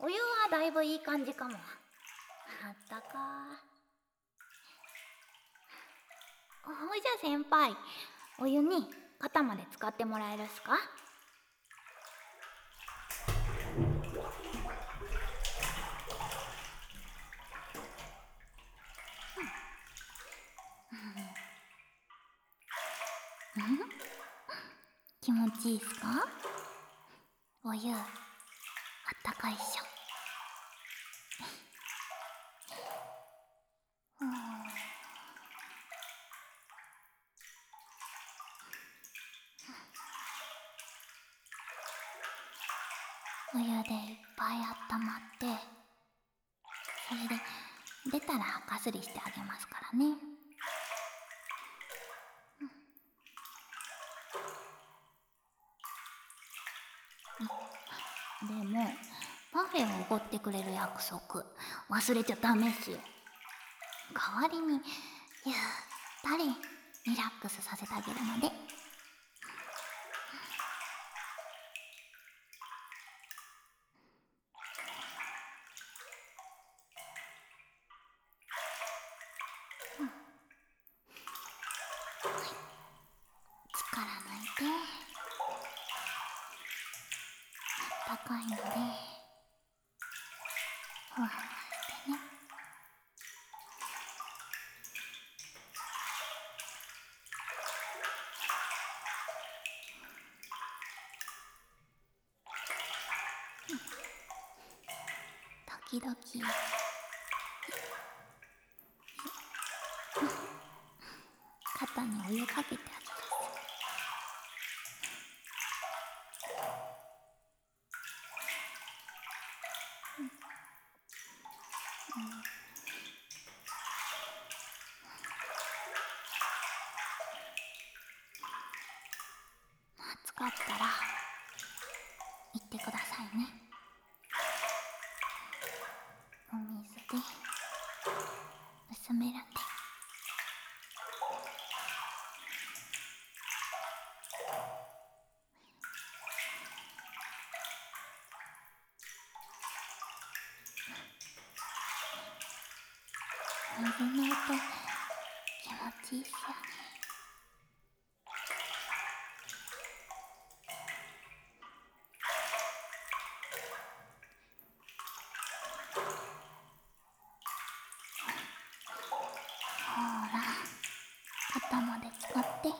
お湯はだいぶいい感じかも。あったかー。ほいじゃ先輩、お湯に肩まで浸かってもらえるっすか？気持ちいいっすか？お湯、あったかいっしょ。お湯でいっぱいあったまって、それで出たらかすりしてあげますからね。でもパフェをおごってくれる約束忘れちゃダメっすよ。代わりにゆったりリラックスさせてあげるので。力抜いて、あったかいのでふわふわしてね。時々肩にお湯かけてあげます。暑かったら言ってくださいね。お水で薄めるんで。水の音気持ちいいっすよね。ほら、肩まで使って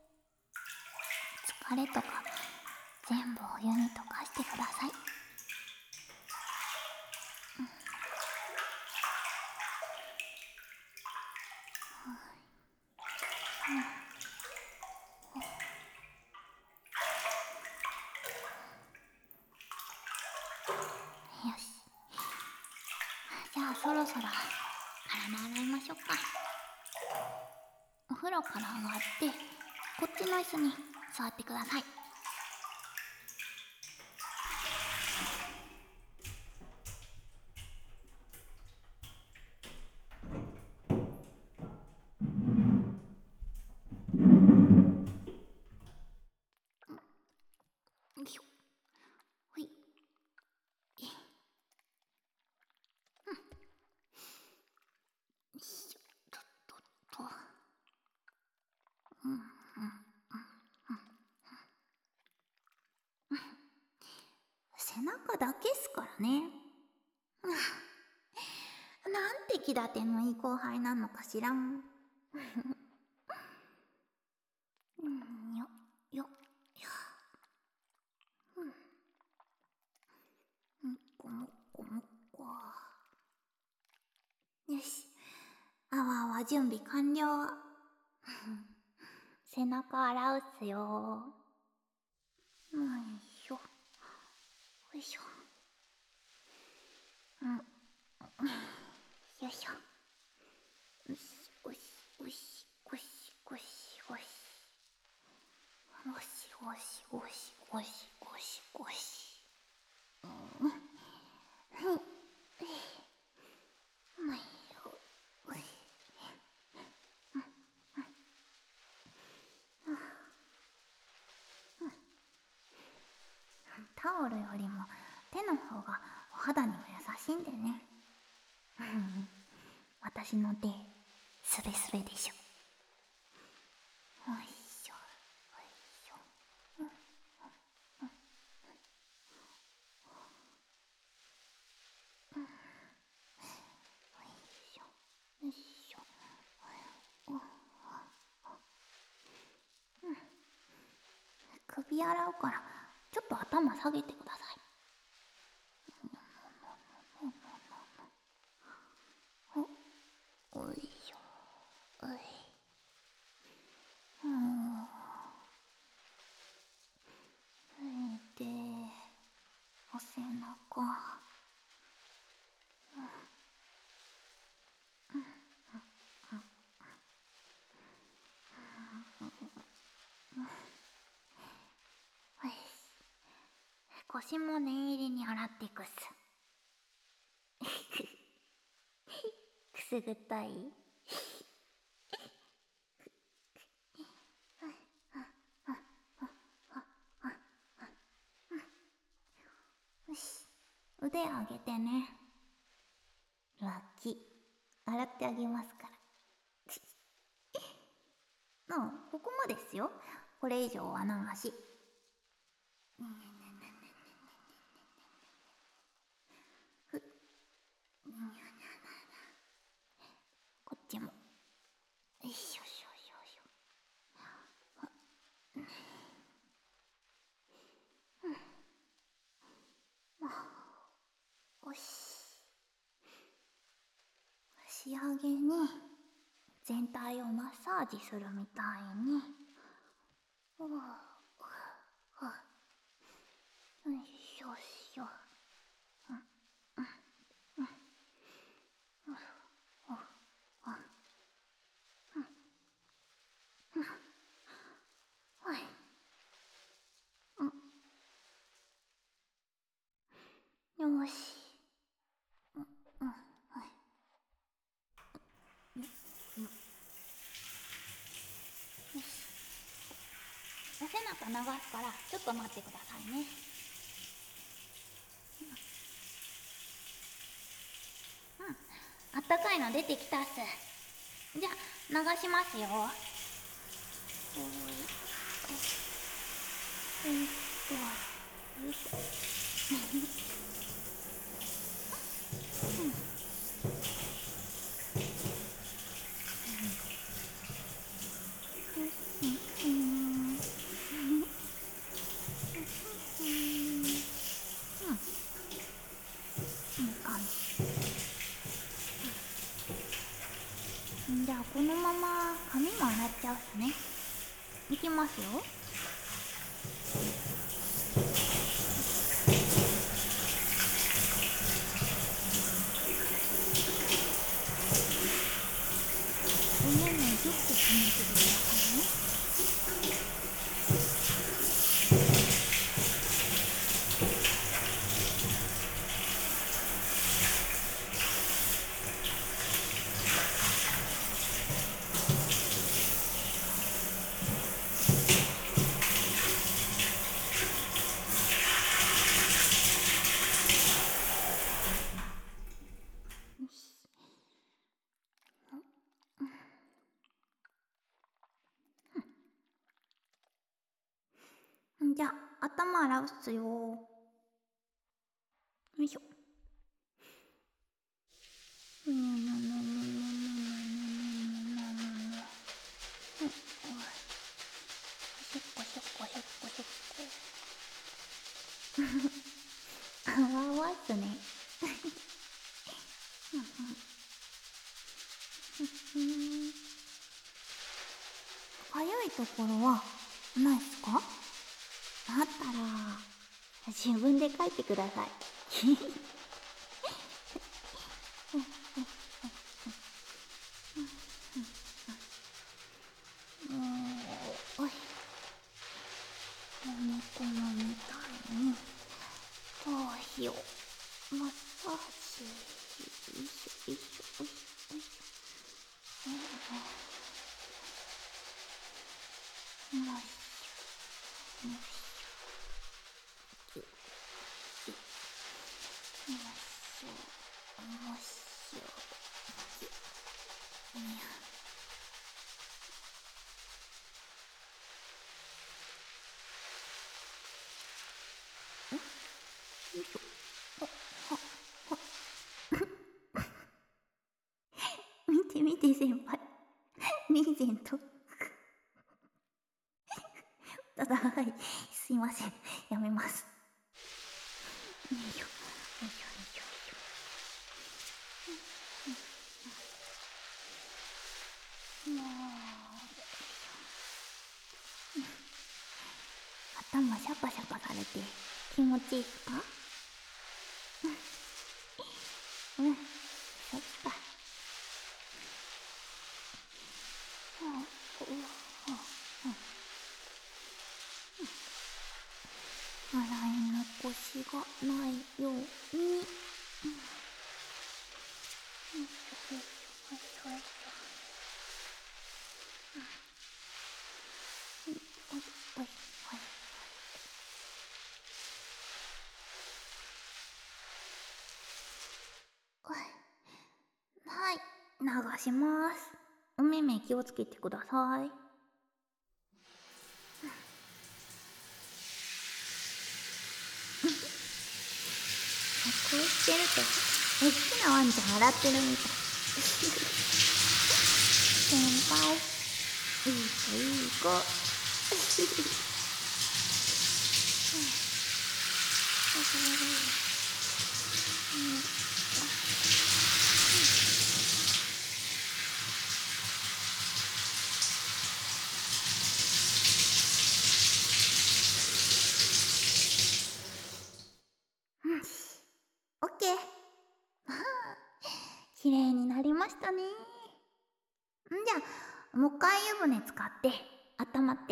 疲れとか全部お湯に溶かしてください。よし、じゃあそろそろ体洗いましょうか。お風呂から上がってこっちの椅子に座ってください。よいしょ。ほい。よいしょ。と。背中だけっすからね。なんて気立てのいい後輩なのかしらん。よよこもこもこ。よし、あわあわ準備完了。背中洗うっすよ。よいしょよいしょ。よいしょ。よしよしよしよしよしよしよしよしよしよしよしよし。タオルよりも手の方が肌にも優しいんでね。私の手スベスベでしょ。おいしょおいしょ。おいしょよいしょ。首洗うからちょっと頭下げてください。おいしょおい。でお背中。おいし。腰も念入りに洗っていくっす。くすぐったい？よし、腕上げてね。脇洗ってあげますから。ここまでっすよ。これ以上は流し。こっちも。よいしょしょしょしょ。よし。仕上げに全体をマッサージするみたいに。よいしょしょ。よし。お背中流すからちょっと待ってくださいね。あったかいの出てきたっす。じゃあ流しますよ。いい感じ。じゃあこのまま髪も洗っちゃうっすね。いきますよ。お目目ギュッと締めてくださいね。じゃあ頭洗うっすよ。よいしょ。しょっこしょっこしょっこしょっこ。あわわっすね。かゆいところはないっすか？あったら自分で書いてください。おい、猫のみたいに頭皮をマッサージ。よいしょよいしょよいしょよいしょ。よいしょよいしょ。 よいしょ。見て見て先輩、リーゼント。はい、すいません、やめます。よいしょよいしょよいしょよいしょ。もう頭シャカシャカされて気持ちいいっすか？そっか。洗い残しがないように。よいしょよいしょよいしょよいしょ。おいおいおい。はい、流します。お目目気をつけてください。こうしてると好きなワンちゃん洗ってるみたい。先輩、いい子いい子。オッケー。綺麗になりましたね。じゃあもう一回湯船使って温まって。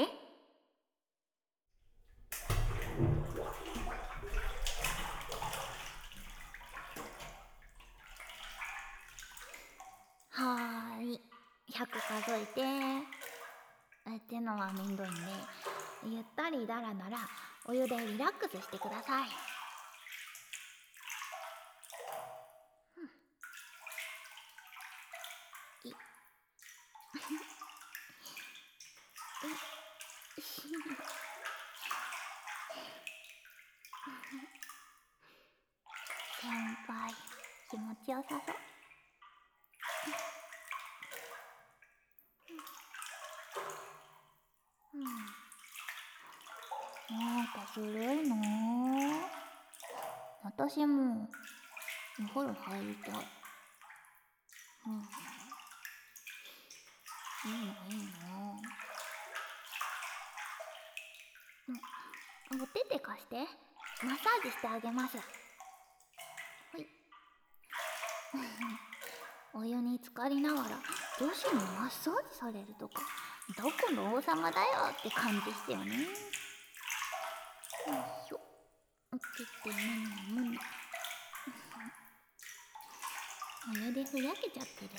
はーい、100数えて。ってのはめんどいんで、ゆったりだらならお湯でリラックスしてください。先輩、気持ちよさそう。なんかずるいなぁ。私もお風呂入りたい。いいのいいの。お手手貸して、マッサージしてあげます。ほい。お湯に浸かりながら女子にマッサージされるとか、どこの王様だよって感じですよね。よいしょ。切ってむねむね。お湯でふやけちゃってる。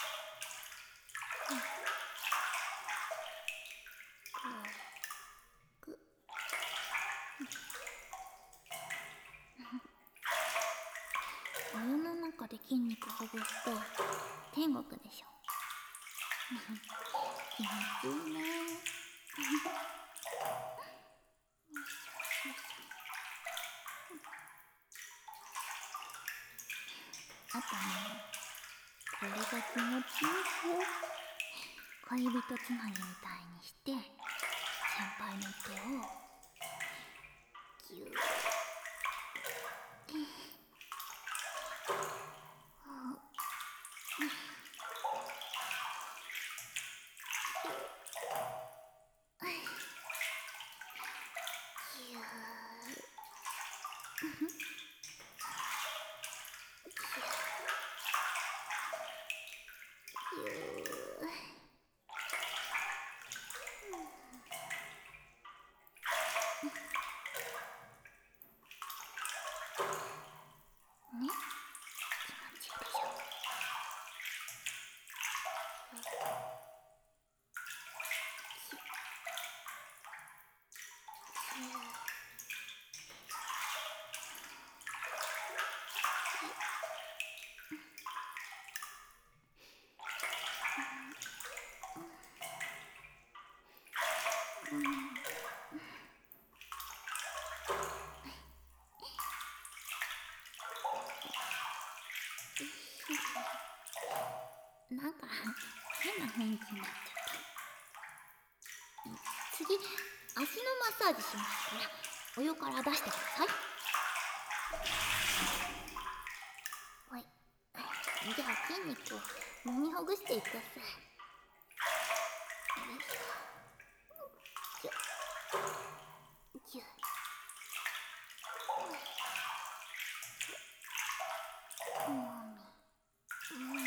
お湯の中で筋肉ほぐすと天国でしょ。気持ちいいね。あとね、これが気持ちいいよ。恋人つなぎみたいにして先輩の手をギュー。 なんか変な雰囲気になっちゃった。次、足のマッサージしますからお湯から出してください。はい、じゃあ筋肉を揉みほぐしていくっす。よいしょ。ぎゅっもみ、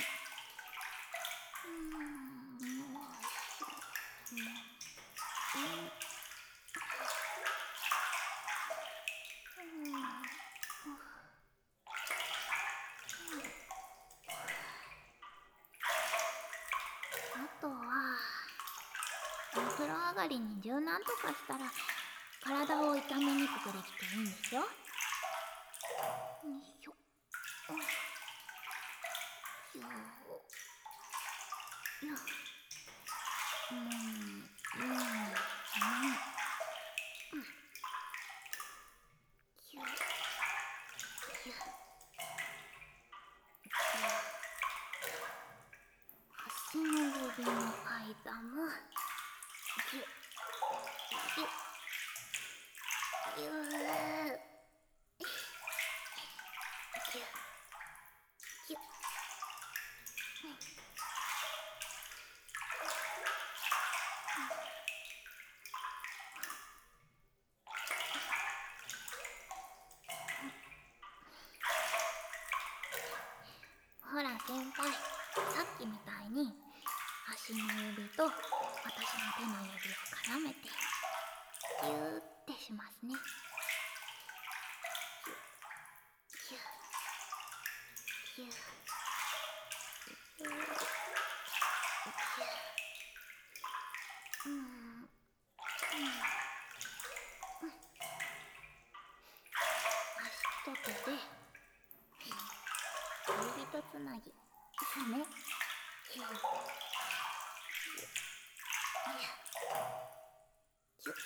あとはお風呂上がりに柔軟とかしたら体を痛めにくくできていいんですよ。よいしょ。足の指の間もギュッギュッギュッギュッギュッ。ほら先輩、さっきみたいに足の指と私の手の指を絡めてギューってしますね。ギュッギュッギュッギュッギュッ。足と手で指とつなぎですね。ギュッギュッギュッ。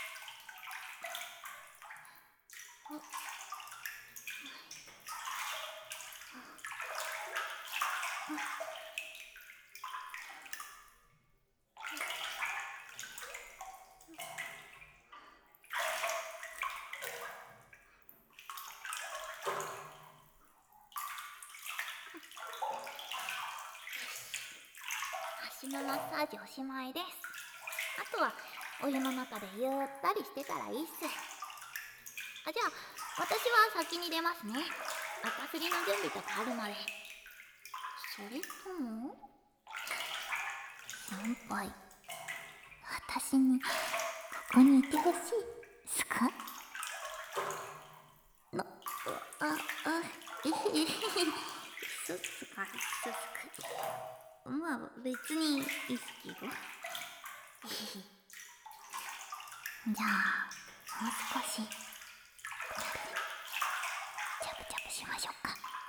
足のマッサージおしまいです。あとはお湯の中でゆったりしてたらいいっす。じゃあ私は先に出ますね。赤すりの準備とかあるので。それとも先輩、私にここにいてほしいすか？そうっすか、そうっすか。まあ別にいいっすけど。じゃあもう少しジャブジャブしましょうか。